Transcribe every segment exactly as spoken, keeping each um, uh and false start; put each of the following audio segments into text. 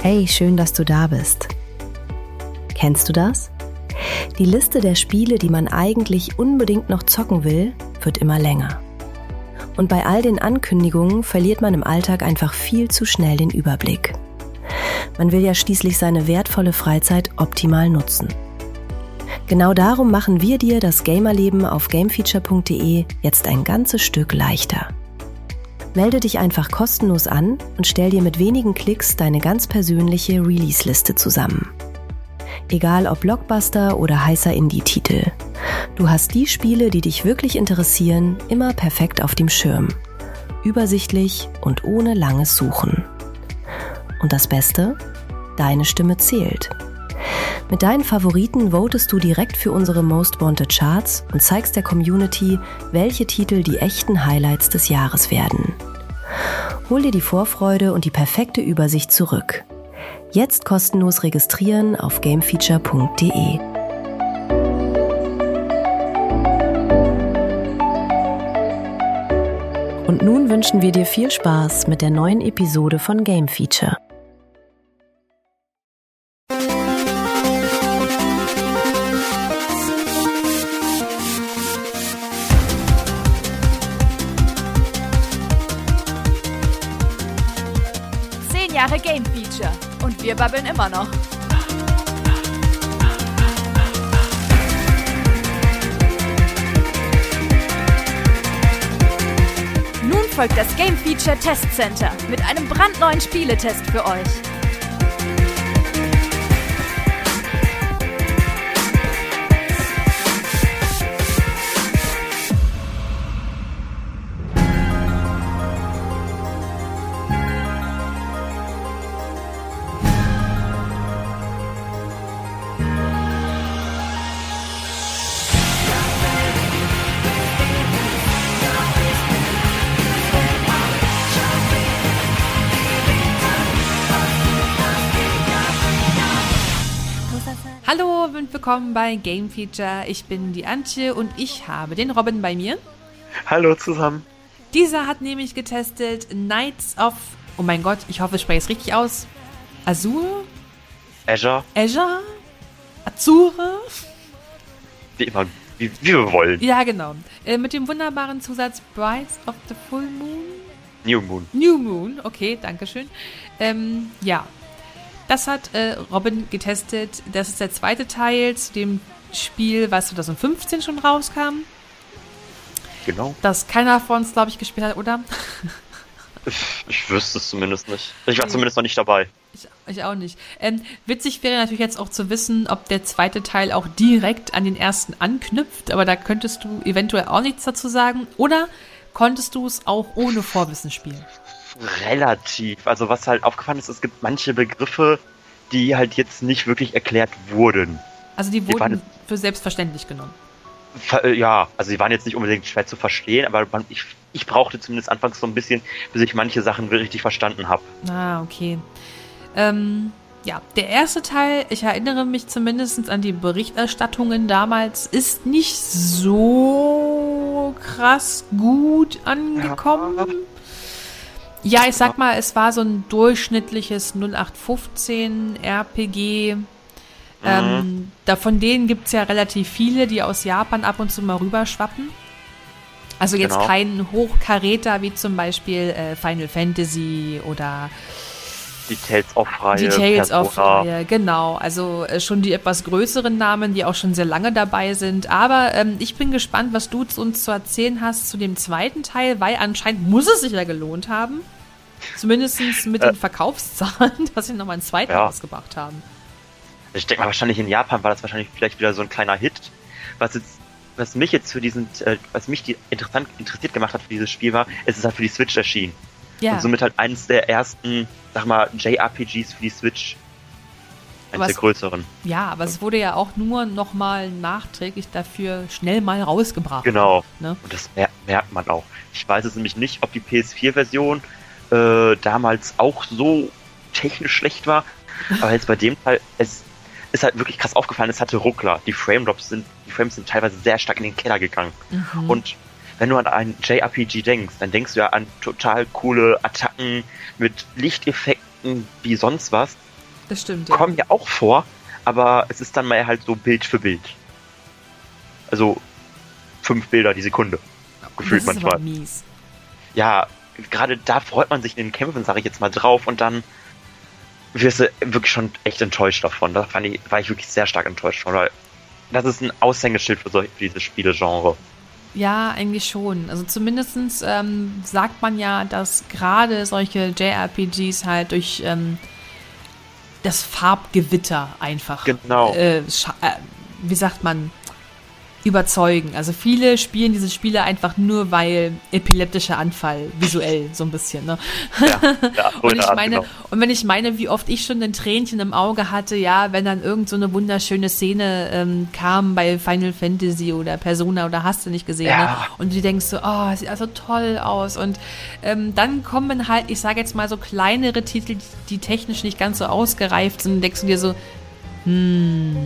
Hey, schön, dass du da bist. Kennst du das? Die Liste der Spiele, die man eigentlich unbedingt noch zocken will, wird immer länger. Und bei all den Ankündigungen verliert man im Alltag einfach viel zu schnell den Überblick. Man will ja schließlich seine wertvolle Freizeit optimal nutzen. Genau darum machen wir dir das Gamerleben auf gamefeature punkt de jetzt ein ganzes Stück leichter. Melde dich einfach kostenlos an und stell dir mit wenigen Klicks deine ganz persönliche Release-Liste zusammen. Egal ob Blockbuster oder heißer Indie-Titel. Du hast die Spiele, die dich wirklich interessieren, immer perfekt auf dem Schirm. Übersichtlich und ohne langes Suchen. Und das Beste? Deine Stimme zählt. Mit deinen Favoriten votest du direkt für unsere Most Wanted Charts und zeigst der Community, welche Titel die echten Highlights des Jahres werden. Hol dir die Vorfreude und die perfekte Übersicht zurück. Jetzt kostenlos registrieren auf gamefeature punkt de. Und nun wünschen wir dir viel Spaß mit der neuen Episode von Game Feature. Jahre Game Feature und wir babbeln immer noch. Nun folgt das Game Feature Test Center mit einem brandneuen Spieletest für euch. Hallo und willkommen bei Game Feature. Ich bin die Antje und ich habe den Robin bei mir. Hallo zusammen. Dieser hat nämlich getestet Knights of, oh mein Gott, ich hoffe, ich spreche es richtig aus. Azure? Azure? Azure? Azure? Wie immer, wie, wie wir wollen. Ja, genau. Äh, mit dem wunderbaren Zusatz Brides of the Full Moon? New Moon. New Moon, okay, danke schön. Ähm, ja. Das hat äh, Robin getestet. Das ist der zweite Teil zu dem Spiel, was zwanzig fünfzehn schon rauskam. Genau. Das keiner von uns, glaube ich, gespielt hat, oder? Ich, ich wüsste es zumindest nicht. Ich war okay. Zumindest noch nicht dabei. Ich, ich auch nicht. Ähm, witzig wäre natürlich jetzt auch zu wissen, ob der zweite Teil auch direkt an den ersten anknüpft. Aber da könntest du eventuell auch nichts dazu sagen. Oder konntest du es auch ohne Vorwissen spielen? Relativ. Also was halt aufgefallen ist, es gibt manche Begriffe, die halt jetzt nicht wirklich erklärt wurden. Also die wurden die für selbstverständlich genommen? Ja, also die waren jetzt nicht unbedingt schwer zu verstehen, aber man, ich, ich brauchte zumindest anfangs so ein bisschen, bis ich manche Sachen richtig verstanden habe. Ah, okay. Ähm, ja, der erste Teil, ich erinnere mich zumindest an die Berichterstattungen damals, ist nicht so krass gut angekommen. Ja. Ja, ich sag mal, es war so ein durchschnittliches null acht fünfzehn R P G. Mhm. Ähm, da von denen gibt es ja relativ viele, die aus Japan ab und zu mal rüberschwappen. Also jetzt genau. Kein Hochkaräter wie zum Beispiel äh, Final Fantasy oder die Tales of-Reihe. Die Tales of-Reihe, genau. Also äh, schon die etwas größeren Namen, die auch schon sehr lange dabei sind. Aber ähm, ich bin gespannt, was du uns zu erzählen hast zu dem zweiten Teil, weil anscheinend muss es sich ja gelohnt haben. Zumindest mit äh, den Verkaufszahlen, dass sie nochmal einen zweiten ja. rausgebracht haben. Ich denke mal, wahrscheinlich in Japan war das wahrscheinlich vielleicht wieder so ein kleiner Hit. Was jetzt, was mich jetzt für diesen, äh, was mich die interessant interessiert gemacht hat für dieses Spiel war, es ist halt für die Switch erschienen. Ja. Und somit halt eines der ersten, sag mal, J R P Gs für die Switch. Eines aber der es, größeren. Ja, aber es wurde ja auch nur nochmal nachträglich dafür schnell mal rausgebracht. Genau. Ne? Und das mer- merkt man auch. Ich weiß es nämlich nicht, ob die P S vier Version äh, damals auch so technisch schlecht war. Aber jetzt bei dem Teil, es ist halt wirklich krass aufgefallen, es hatte Ruckler. Die Frame-Drops sind, die Frames sind teilweise sehr stark in den Keller gegangen. Mhm. Und wenn du an einen J R P G denkst, dann denkst du ja an total coole Attacken mit Lichteffekten wie sonst was. Das stimmt, ja. kommen ja auch vor, aber es ist dann mal halt so Bild für Bild. Also fünf Bilder die Sekunde. Gefühlt das ist manchmal. aber mies. Ja, gerade da freut man sich in den Kämpfen, sage ich jetzt mal, drauf und dann wirst du wirklich schon echt enttäuscht davon. Da fand ich, war ich wirklich sehr stark enttäuscht von, weil das ist ein Aushängeschild für, so, für dieses Spielegenre. Ja, eigentlich schon. Also zumindestens ähm, sagt man ja, dass gerade solche J R P Gs halt durch ähm, das Farbgewitter einfach, Genau. äh, scha- äh, wie sagt man, überzeugen. Also viele spielen diese Spiele einfach nur, weil epileptischer Anfall, visuell so ein bisschen. Ne? Ja, ja, so und, in ich der Art, meine, genau. und wenn ich meine, wie oft ich schon ein Tränchen im Auge hatte, ja, wenn dann irgend so eine wunderschöne Szene ähm, kam bei Final Fantasy oder Persona oder hast du nicht gesehen, Ja. ne? Und du denkst so, oh, sieht also toll aus. Und ähm, dann kommen halt, ich sage jetzt mal so kleinere Titel, die, die technisch nicht ganz so ausgereift sind, und denkst du dir so, hm.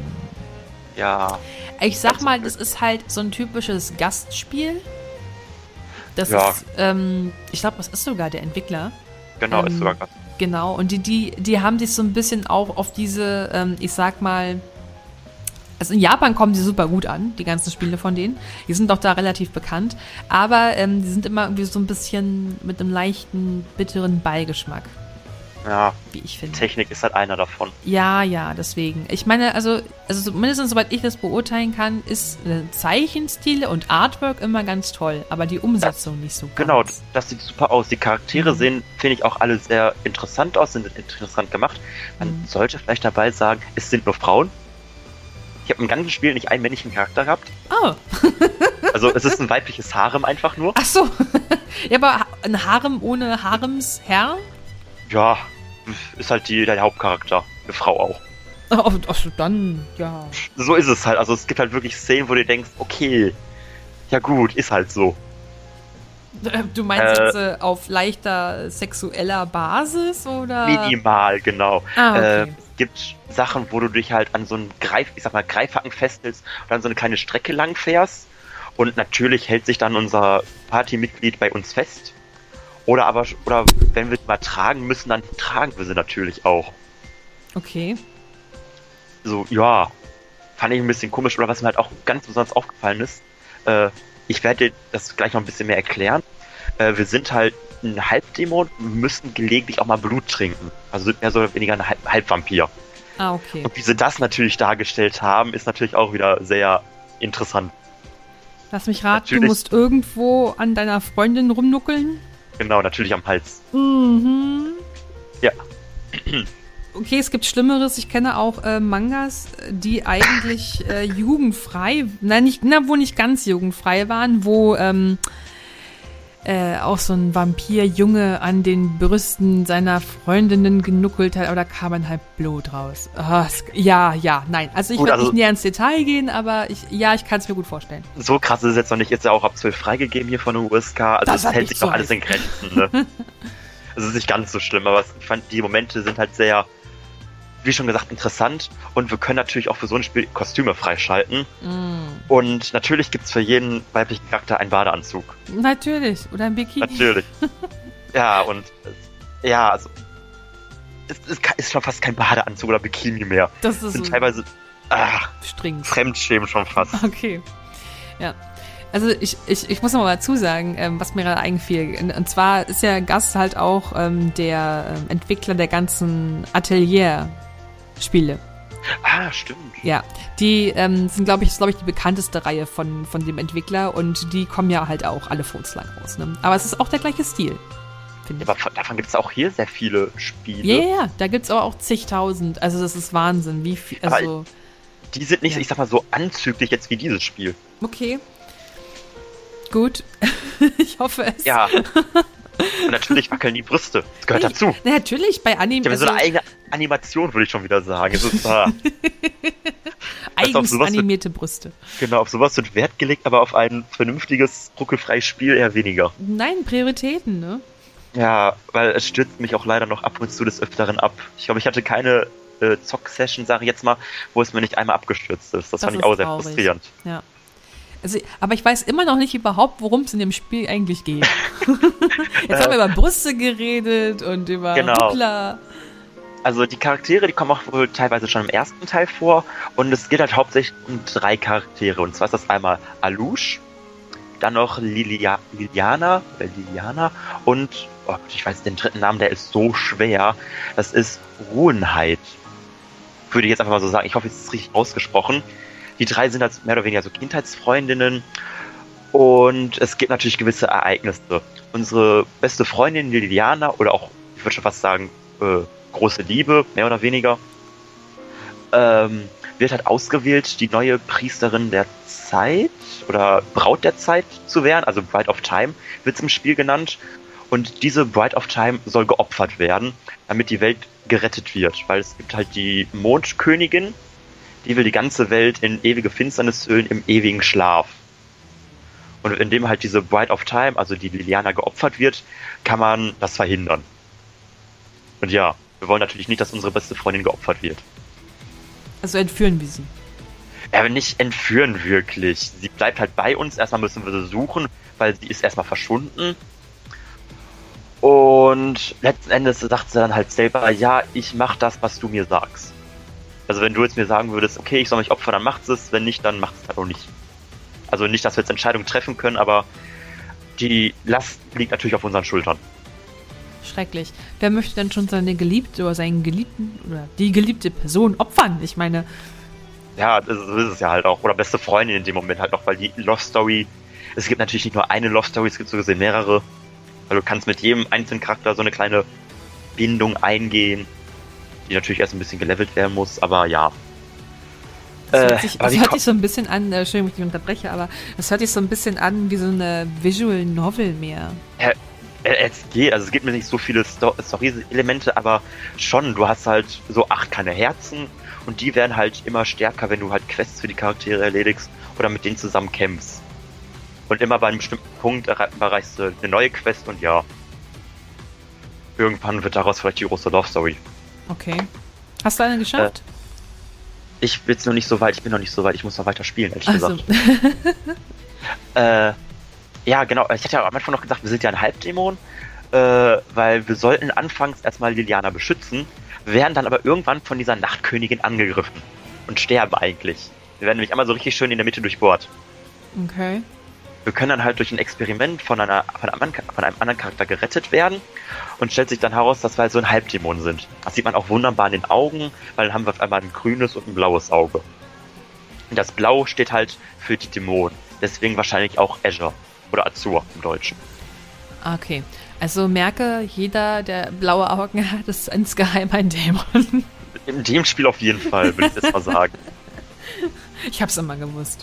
Ja. Ich sag mal, das ist halt so ein typisches Gastspiel. Das Ja. ist, ähm, ich glaube, das ist sogar der Entwickler. Genau, Ähm, ist sogar ganz. Genau, und die, die, die haben sich so ein bisschen auch auf diese, ähm, ich sag mal, also in Japan kommen sie super gut an, die ganzen Spiele von denen. Die sind doch da relativ bekannt. Aber ähm, die sind immer irgendwie so ein bisschen mit einem leichten, bitteren Beigeschmack, Ja, wie ich finde. Technik ist halt einer davon. Ja, ja, deswegen. Ich meine, also, also zumindest soweit ich das beurteilen kann, ist äh, Zeichenstile und Artwork immer ganz toll, aber die Umsetzung nicht so ganz. Genau, das sieht super aus. Die Charaktere Mhm. sehen, finde ich, auch alle sehr interessant aus, sind interessant gemacht. Man Mhm. sollte vielleicht dabei sagen, es sind nur Frauen. Ich habe im ganzen Spiel nicht einen männlichen Charakter gehabt. Oh, Also es ist ein weibliches Harem einfach nur. ach so. Ja, aber ein Harem ohne Haremsherr? Ja, ist halt die, der Hauptcharakter. Eine Frau auch. Oh, ach so, dann, ja. So ist es halt. Also es gibt halt wirklich Szenen, wo du denkst, okay, ja gut, ist halt so. Du meinst Äh, jetzt äh, auf leichter sexueller Basis, oder? Minimal, genau. Ah, okay. Äh, es gibt Sachen, wo du dich halt an so einen Greif, ich sag mal, Greifhaken festhältst und dann so eine kleine Strecke lang fährst. Und natürlich hält sich dann unser Partymitglied bei uns fest. Oder aber, oder wenn wir die mal tragen müssen, dann tragen wir sie natürlich auch. Okay. So, ja, fand ich ein bisschen komisch. Oder was mir halt auch ganz besonders aufgefallen ist, äh, ich werde dir das gleich noch ein bisschen mehr erklären. Äh, wir sind halt ein Halbdämon und müssen gelegentlich auch mal Blut trinken. Also sind mehr oder weniger ein Halb Halbvampir. Ah, okay. Und wie sie das natürlich dargestellt haben, ist natürlich auch wieder sehr interessant. Lass mich raten, du natürlich- musst irgendwo an deiner Freundin rumnuckeln? Genau, natürlich am Hals. Mhm. Ja. Okay, es gibt Schlimmeres. Ich kenne auch äh, Mangas, die eigentlich äh, jugendfrei, nein, nicht, na, wo nicht ganz jugendfrei waren, wo ähm, äh, auch so ein Vampirjunge an den Brüsten seiner Freundinnen genuckelt hat, aber da kam ein halb Blut raus. Ah, es, ja, ja, nein. Also ich Gut, will also- nicht näher ins Detail gehen, aber ich, ja, ich kann es mir gut vorstellen. So krass ist es jetzt noch nicht. Ist ja auch ab zwölf freigegeben hier von der U S K. Also Das es hat hält nicht sich so noch alles in Grenzen. Ne? Es ist nicht ganz so schlimm, aber ich fand, die Momente sind halt sehr, wie schon gesagt, interessant. Und wir können natürlich auch für so ein Spiel Kostüme freischalten. Mm. Und natürlich gibt's für jeden weiblichen Charakter einen Badeanzug. Natürlich. Oder ein Bikini. Natürlich. Ja, und äh, ja, also es, es ist schon fast kein Badeanzug oder Bikini mehr. Das Es ist sind so teilweise ah, streng. Fremdschämen schon fast. Okay. Ja. Also ich, ich, ich muss noch mal dazu sagen, ähm, was mir gerade einfiel. Und, und zwar ist ja Gast halt auch ähm, der ähm, Entwickler der ganzen Atelier-Spiele. Ah, stimmt. Ja, die ähm, sind, glaube ich, ist, glaube ich, die bekannteste Reihe von, von dem Entwickler und die kommen ja halt auch alle vor uns lang raus. Ne? Aber es ist auch der gleiche Stil, finde ich. Aber von- davon gibt's auch hier sehr viele Spiele. Ja, ja, ja, da gibt's aber auch zigtausend. Also das ist Wahnsinn, wie viel, Aber- also, Die sind nicht, Ja. ich sag mal, so anzüglich jetzt wie dieses Spiel. okay. Gut. Ich hoffe es. Ja. Und natürlich wackeln die Brüste. Das gehört Hey, dazu. Na, natürlich, bei Anime. Ich habe Also, so eine eigene Animation, würde ich schon wieder sagen. Es ist, ah, eigens auf sowas wird- animierte Brüste. genau, auf sowas wird Wert gelegt, aber auf ein vernünftiges, ruckelfreies Spiel eher weniger. Nein, Prioritäten, ne? Ja, weil es stürzt mich auch leider noch ab und zu des Öfteren ab. Ich glaube, ich hatte keine äh, Zock-Session, sage ich jetzt mal, wo es mir nicht einmal abgestürzt ist. Das, Das fand ich ist auch sehr traurig. frustrierend. Ja. Also, aber ich weiß immer noch nicht überhaupt, worum es in dem Spiel eigentlich geht. Jetzt haben wir über Brüste geredet und über Genau. Ruckler. Also die Charaktere, die kommen auch wohl teilweise schon im ersten Teil vor und es geht halt hauptsächlich um drei Charaktere. Und zwar ist das einmal Alush, dann noch Lilia, Liliana, äh, Liliana und, oh, ich weiß den dritten Namen, der ist so schwer. Das ist Ruhenheit. Würde ich jetzt einfach mal so sagen. Ich hoffe, es ist richtig ausgesprochen. Die drei sind als mehr oder weniger so Kindheitsfreundinnen und es gibt natürlich gewisse Ereignisse. Unsere beste Freundin Liliana, oder auch, ich würde schon fast sagen, äh, große Liebe, mehr oder weniger, ähm, wird halt ausgewählt, die neue Priesterin der Zeit oder Braut der Zeit zu werden, also Bride of Time wird es im Spiel genannt. Und diese Bride of Time soll geopfert werden, damit die Welt gerettet wird, weil es gibt halt die Mondkönigin, die will die ganze Welt in ewige Finsternis hüllen, im ewigen Schlaf. Und indem halt diese Bride of Time, also die Liliana, geopfert wird, kann man das verhindern. Und ja, wir wollen natürlich nicht, dass unsere beste Freundin geopfert wird. Also entführen wir sie. Ja, aber nicht entführen wirklich. Sie bleibt halt bei uns. Erstmal müssen wir sie suchen, weil sie ist erstmal verschwunden. Und letzten Endes sagt sie dann halt selber, ja, ich mach das, was du mir sagst. Also wenn du jetzt mir sagen würdest, okay, ich soll mich opfern, dann macht es. Wenn nicht, dann macht es halt auch nicht. Also nicht, dass wir jetzt Entscheidungen treffen können, aber die Last liegt natürlich auf unseren Schultern. Schrecklich. Wer möchte denn schon seine Geliebte oder seinen Geliebten oder die geliebte Person opfern? Ich meine... Ja, das ist es ja halt auch. Oder beste Freundin in dem Moment halt noch, weil die Love Story... Es gibt natürlich nicht nur eine Love Story, es gibt so gesehen mehrere. Weil du kannst mit jedem einzelnen Charakter so eine kleine Bindung eingehen, die natürlich erst ein bisschen gelevelt werden muss, aber ja. Das hört äh, sich, das hört sich so ein bisschen an, äh, Entschuldigung, ich unterbreche, aber das hört sich so ein bisschen an wie so eine Visual Novel mehr. Ja, es geht, also es gibt mir nicht so viele Sto- Story-Elemente, aber schon, du hast halt so acht kleine Herzen und die werden halt immer stärker, wenn du halt Quests für die Charaktere erledigst oder mit denen zusammen kämpfst. Und immer bei einem bestimmten Punkt erreichst du eine neue Quest und ja, irgendwann wird daraus vielleicht die große Love Story. Okay. Hast du eine geschafft? Äh, ich bin jetzt noch nicht so weit, ich bin noch nicht so weit, ich muss noch weiter spielen, ehrlich Ach gesagt. so. äh, ja, genau, ich hatte ja am Anfang noch gesagt, wir sind ja ein Halbdämon, äh, weil wir sollten anfangs erstmal Liliana beschützen, werden dann aber irgendwann von dieser Nachtkönigin angegriffen und sterben eigentlich. Wir werden nämlich einmal so richtig schön in der Mitte durchbohrt. Okay. Wir können dann halt durch ein Experiment von, einer, von, einem, von einem anderen Charakter gerettet werden und stellt sich dann heraus, dass wir halt so ein Halbdämon sind. Das sieht man auch wunderbar in den Augen, weil dann haben wir auf einmal ein grünes und ein blaues Auge. Und das Blau steht halt für die Dämonen. Deswegen wahrscheinlich auch Azure oder Azur im Deutschen. Okay. Also merke, jeder, der blaue Augen hat, ist insgeheim ein Dämon. In dem Spiel auf jeden Fall, würde ich jetzt mal sagen. Ich hab's immer gewusst.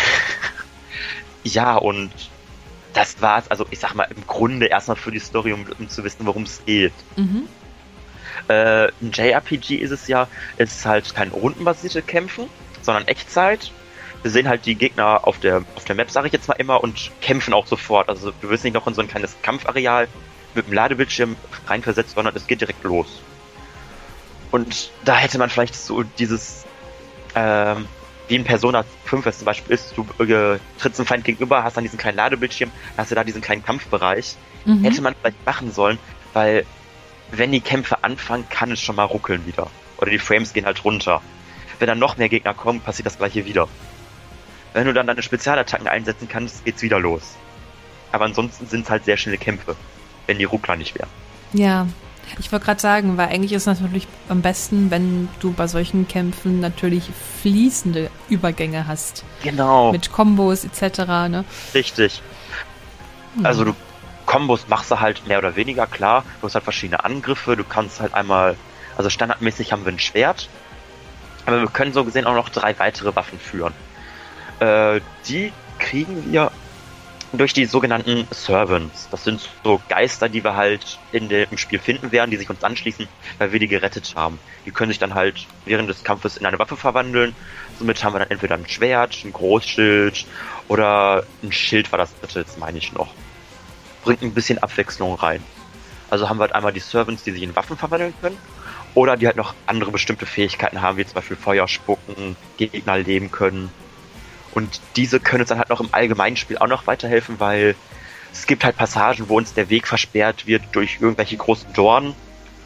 Ja, und das war's. Also ich sag mal, im Grunde erstmal für die Story, um, um zu wissen, worum es geht. Mhm. Äh, ein J R P G ist es ja, es ist halt kein rundenbasierte Kämpfen, sondern Echtzeit. Wir sehen halt die Gegner auf der auf der Map, sage ich jetzt mal immer, und kämpfen auch sofort. Also du wirst nicht noch in so ein kleines Kampfareal mit dem Ladebildschirm reinversetzt, sondern es geht direkt los. Und da hätte man vielleicht so dieses, ähm, wie in Persona fünf es zum Beispiel ist, du äh, trittst einem Feind gegenüber, hast dann diesen kleinen Ladebildschirm, hast du da diesen kleinen Kampfbereich. Mhm. Hätte man vielleicht machen sollen, weil wenn die Kämpfe anfangen, kann es schon mal ruckeln wieder. Oder die Frames gehen halt runter. Wenn dann noch mehr Gegner kommen, passiert das gleiche wieder. Wenn du dann deine Spezialattacken einsetzen kannst, geht's wieder los. Aber ansonsten sind es halt sehr schnelle Kämpfe, wenn die Ruckler nicht wären. Ja, ich wollte gerade sagen, weil eigentlich ist es natürlich am besten, wenn du bei solchen Kämpfen natürlich fließende Übergänge hast. Genau. Mit Kombos et cetera. Ne? Richtig. Hm. Also du Kombos machst du halt mehr oder weniger, klar. Du hast halt verschiedene Angriffe. Du kannst halt einmal, also standardmäßig haben wir ein Schwert. Aber wir können so gesehen auch noch drei weitere Waffen führen. Äh, die kriegen wir durch die sogenannten Servants. Das sind so Geister, die wir halt in dem Spiel finden werden, die sich uns anschließen, weil wir die gerettet haben. Die können sich dann halt während des Kampfes in eine Waffe verwandeln. Somit haben wir dann entweder ein Schwert, ein Großschild oder ein Schild war das dritte, jetzt meine ich noch. Bringt ein bisschen Abwechslung rein. Also haben wir halt einmal die Servants, die sich in Waffen verwandeln können. Oder die halt noch andere bestimmte Fähigkeiten haben, wie zum Beispiel Feuer spucken, Gegner leben können. Und diese können uns dann halt noch im allgemeinen Spiel auch noch weiterhelfen, weil es gibt halt Passagen, wo uns der Weg versperrt wird durch irgendwelche großen Dornen. Und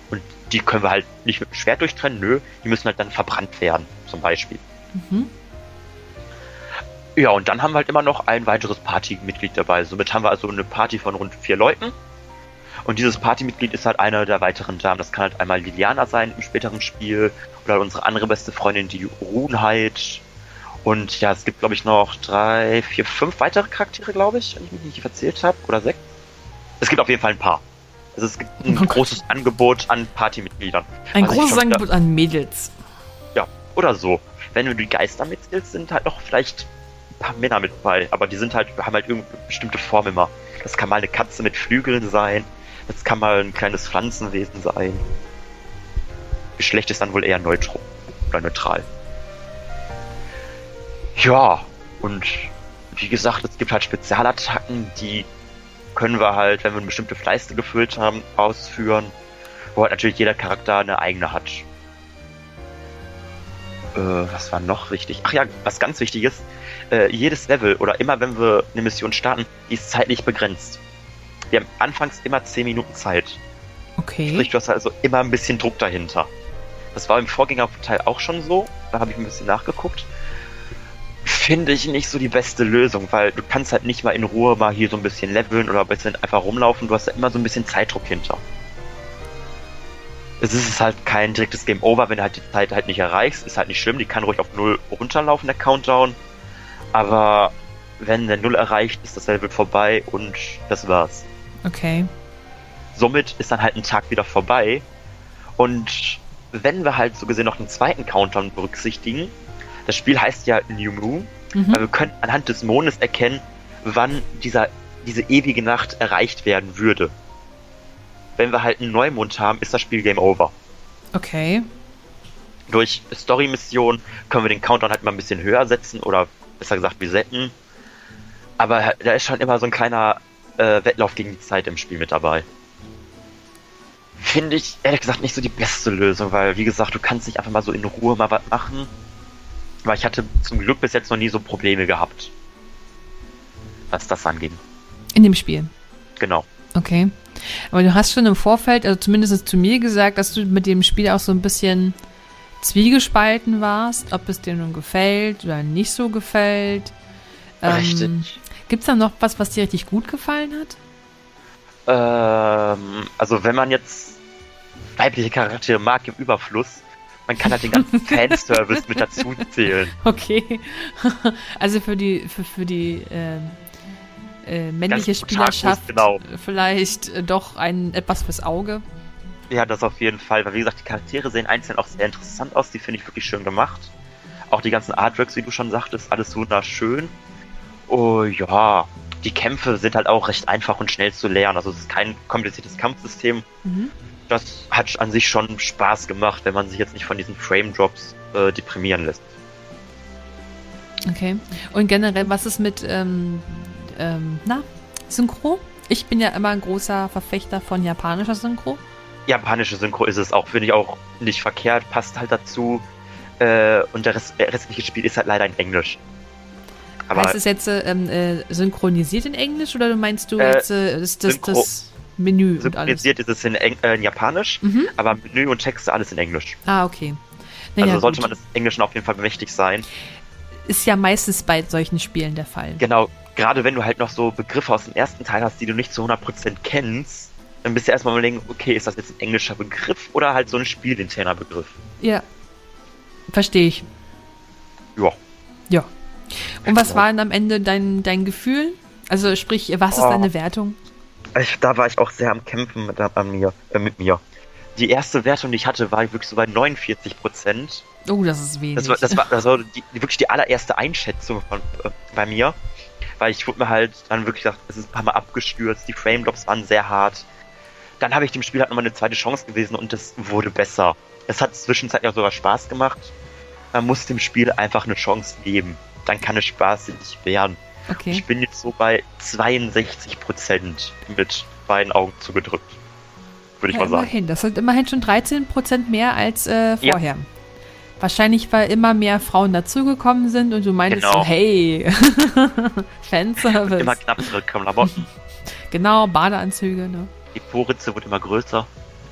die können wir halt nicht mit dem Schwert durchtrennen, nö, die müssen halt dann verbrannt werden, zum Beispiel. Mhm. Ja, und dann haben wir halt immer noch ein weiteres Partymitglied dabei. Somit haben wir also eine Party von rund vier Leuten. Und dieses Partymitglied ist halt einer der weiteren Damen. Das kann halt einmal Liliana sein im späteren Spiel oder unsere andere beste Freundin, die Runheit. Und ja, es gibt, glaube ich, noch drei, vier, fünf weitere Charaktere, glaube ich, wenn ich mich nicht verzählt habe. Oder sechs. Es gibt auf jeden Fall ein paar. Also es gibt ein Oh großes Angebot an Partymitgliedern. Ein Also ich großes schon- Angebot an Mädels. Ja, oder so. Wenn du die Geister mitzählst, sind halt noch vielleicht ein paar Männer mit bei. Aber die sind halt, haben halt irgendeine bestimmte Form immer. Das kann mal eine Katze mit Flügeln sein. Das kann mal ein kleines Pflanzenwesen sein. Geschlecht ist dann wohl eher neutral oder neutral. Ja, und wie gesagt, es gibt halt Spezialattacken, die können wir halt, wenn wir eine bestimmte Leiste gefüllt haben, ausführen, wo halt natürlich jeder Charakter eine eigene hat. Äh, was war noch wichtig? Ach ja, was ganz wichtig ist, äh, jedes Level oder immer wenn wir eine Mission starten, die ist zeitlich begrenzt. Wir haben anfangs immer zehn Minuten Zeit. Okay. Sprich, du hast also immer ein bisschen Druck dahinter. Das war im Vorgängerteil auch schon so, da habe ich ein bisschen nachgeguckt. Finde ich nicht so die beste Lösung, weil du kannst halt nicht mal in Ruhe mal hier so ein bisschen leveln oder ein bisschen einfach rumlaufen, du hast da immer so ein bisschen Zeitdruck hinter. Es ist halt kein direktes Game Over, wenn du halt die Zeit halt nicht erreichst, ist halt nicht schlimm, die kann ruhig auf null runterlaufen, der Countdown, aber wenn der null erreicht, ist das Level vorbei und das war's. Okay. Somit ist dann halt ein Tag wieder vorbei und wenn wir halt so gesehen noch einen zweiten Countdown berücksichtigen, das Spiel heißt ja New Moon, Mhm. weil wir können anhand des Mondes erkennen, wann dieser, diese ewige Nacht erreicht werden würde. Wenn wir halt einen Neumond haben, ist das Spiel Game Over. Okay. Durch Story-Missionen können wir den Countdown halt mal ein bisschen höher setzen oder besser gesagt resetten. Aber da ist schon immer so ein kleiner äh, Wettlauf gegen die Zeit im Spiel mit dabei. Finde ich ehrlich gesagt nicht so die beste Lösung, weil wie gesagt, du kannst nicht einfach mal so in Ruhe mal was machen. Weil ich hatte zum Glück bis jetzt noch nie so Probleme gehabt. Was das angeht. In dem Spiel. Genau. Okay. Aber du hast schon im Vorfeld, also zumindest zu mir gesagt, dass du mit dem Spiel auch so ein bisschen zwiegespalten warst, ob es dir nun gefällt oder nicht so gefällt. Ähm, Richtig. Gibt es da noch was, was dir richtig gut gefallen hat? Ähm, also wenn man jetzt weibliche Charaktere mag im Überfluss, man kann halt den ganzen Fanservice mit dazu zählen. Okay. Also für die für, für die ähm, äh, männliche Ganz Spielerschaft genau. vielleicht äh, doch ein etwas fürs Auge. Ja, das auf jeden Fall, weil wie gesagt, die Charaktere sehen einzeln auch sehr interessant aus, die finde ich wirklich schön gemacht. Auch die ganzen Artworks, wie du schon sagtest, alles wunderschön. Oh ja, die Kämpfe sind halt auch recht einfach und schnell zu lernen, also es ist kein kompliziertes Kampfsystem. Mhm. Das hat an sich schon Spaß gemacht, wenn man sich jetzt nicht von diesen Frame-Drops äh, deprimieren lässt. Okay. Und generell, was ist mit ähm, ähm, na, Synchro? Ich bin ja immer ein großer Verfechter von japanischer Synchro. Japanische Synchro ist es auch, finde ich auch nicht verkehrt, passt halt dazu. Äh, und der, Rest, der restliche Spiel ist halt leider in Englisch. Aber heißt es jetzt ähm, äh, synchronisiert in Englisch oder meinst du Äh, jetzt äh, ist das, Synchro- das Menü und alles? synchronisiert ist es in, Eng äh, in Japanisch, Mhm. aber Menü und Texte alles in Englisch. Ah, okay. Naja, also sollte gut. man des Englischen auf jeden Fall mächtig sein. Ist ja meistens bei solchen Spielen der Fall. Genau, gerade wenn du halt noch so Begriffe aus dem ersten Teil hast, die du nicht zu hundert Prozent kennst, dann bist du erstmal überlegen, okay, ist das jetzt ein englischer Begriff oder halt so ein spielinterner Begriff? Ja. Verstehe ich. Ja. Ja. Und was Ja. war denn am Ende dein, dein Gefühl? Also sprich, was ist Oh. deine Wertung? Ich, da war ich auch sehr am Kämpfen mit, an mir, äh, mit mir. Die erste Wertung, die ich hatte, war wirklich so bei neunundvierzig Prozent. Oh, das ist wenig. Das war, das war, das war die, die, wirklich die allererste Einschätzung von, äh, bei mir. Weil ich wurde mir halt dann wirklich gedacht, es ist ein paar Mal abgestürzt, die Frame-Drops waren sehr hart. Dann habe ich dem Spiel halt nochmal eine zweite Chance gewesen und es wurde besser. Es hat zwischenzeitlich auch sogar Spaß gemacht. Man muss dem Spiel einfach eine Chance geben. Dann kann es spaßig werden. Okay. Ich bin jetzt so bei zweiundsechzig Prozent mit beiden Augen zugedrückt. Würde ich Ja, mal sagen. immerhin. Das sind immerhin schon dreizehn Prozent mehr als äh, Ja. vorher. Wahrscheinlich, weil immer mehr Frauen dazugekommen sind und du meinst Genau. so, hey, Fanservice. Immer knappere Klamotten. Genau, Badeanzüge, ne? Die Poritze wird immer größer.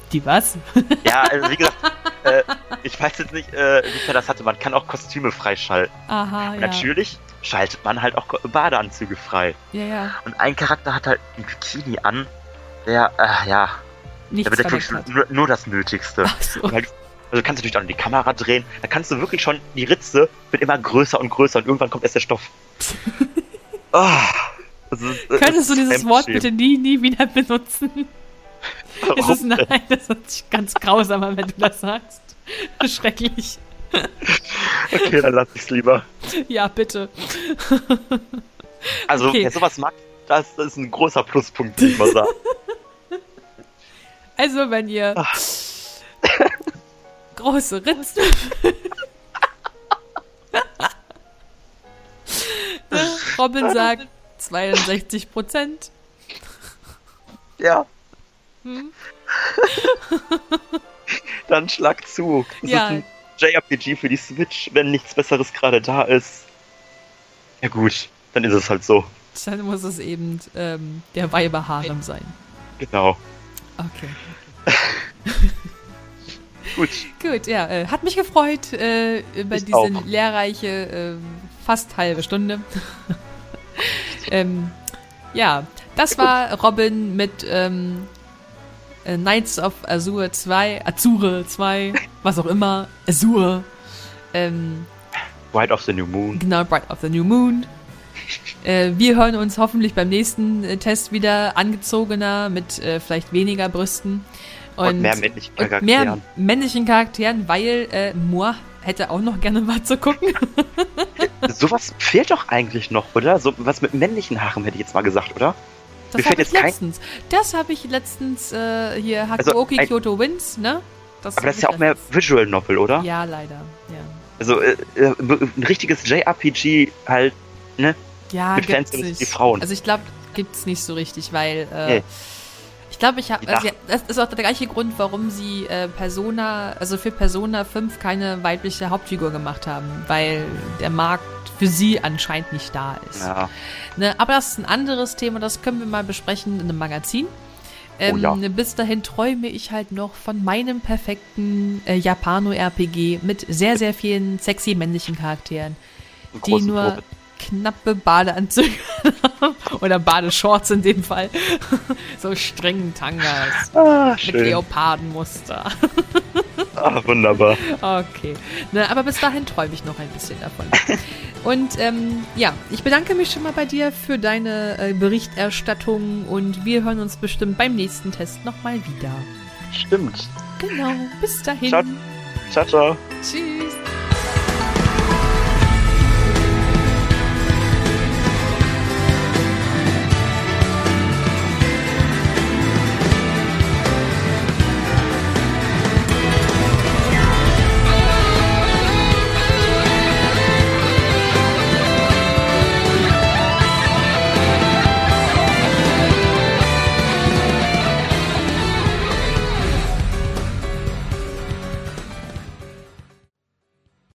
Die was? Ja, also wie gesagt, äh, ich weiß jetzt nicht, äh, wie das hatte. Man kann auch Kostüme freischalten. Aha, Und ja. natürlich schaltet man halt auch Badeanzüge frei. Ja, ja. Und ein Charakter hat halt ein Bikini an, der, äh, ja, Nichts der bedeckt verdeckt wirklich hat. nur, nur das Nötigste. Ach so. Und halt, also kannst du natürlich auch die Kamera drehen, da kannst du wirklich schon, die Ritze wird immer größer und größer und irgendwann kommt erst der Stoff. Oh, das ist, das Könntest du ist dieses Wort fremdschämen. bitte nie, nie wieder benutzen? Warum Es ist, denn? nein, das hört sich ganz grausam an, wenn du das sagst. Schrecklich. Okay, dann lass ich's lieber. Ja, bitte. Also, Okay. wer sowas mag, das, das ist ein großer Pluspunkt, würde ich mal sagen. Also, wenn ihr große Ritzen... Ne, Robin sagt zweiundsechzig Prozent. Ja. Hm? Dann schlag zu. Das Ja. ist ein J R P G für die Switch, wenn nichts Besseres gerade da ist. Ja gut, dann ist es halt so. Dann muss es eben ähm, der Weiberharem sein. Genau. Okay. Gut. Gut, ja, äh, hat mich gefreut äh, über Ich diese auch. lehrreiche, äh, fast halbe Stunde. ähm, ja, das war Robin mit ähm, äh, Knights of Azure zwei, Azure zwei, was auch immer, Azure, ähm, Bride of the New Moon. genau, Bright of the New Moon. Äh, wir hören uns hoffentlich beim nächsten äh, Test wieder angezogener, mit äh, vielleicht weniger Brüsten. Und, mehr männlichen und Charakteren. mehr männlichen Charakteren, weil äh, Moi hätte auch noch gerne mal zu gucken. Sowas fehlt doch eigentlich noch, oder? So was mit männlichen Haaren hätte ich jetzt mal gesagt, oder? Das Mir habe fällt ich jetzt kein- letztens. Das habe ich letztens äh, hier Also Hakuoki ein- Kyoto Wins, ne? Aber hab das ist ich ja auch mehr letztens- Visual Novel, oder? Ja, leider. Ja, Also äh, äh, ein richtiges J R P G halt, ne? ja Mit gibt's Fans nicht. die Frauen. Also ich glaube, gibt's nicht so richtig, weil äh, Nee. ich glaube, ich habe Ja. also, ja, das ist auch der gleiche Grund, warum sie äh, Persona, also für Persona fünf keine weibliche Hauptfigur gemacht haben, weil der Markt für sie anscheinend nicht da ist. Ja. Ne, aber das ist ein anderes Thema, das können wir mal besprechen in einem Magazin. Ähm, Oh ja. Bis dahin träume ich halt noch von meinem perfekten äh, Japano-R P G mit sehr, sehr vielen sexy männlichen Charakteren, Einen die großen nur Vorbild. knappe Badeanzüge haben. Oder Badeshorts in dem Fall. So strengen Tangas Ah, mit schön. Leopardenmuster. Ah, wunderbar. Okay. Ne, aber bis dahin träume ich noch ein bisschen davon. Und ähm, ja, ich bedanke mich schon mal bei dir für deine äh, Berichterstattung und wir hören uns bestimmt beim nächsten Test nochmal wieder. Stimmt. Genau, bis dahin. Ciao. Ciao, ciao. Tschüss.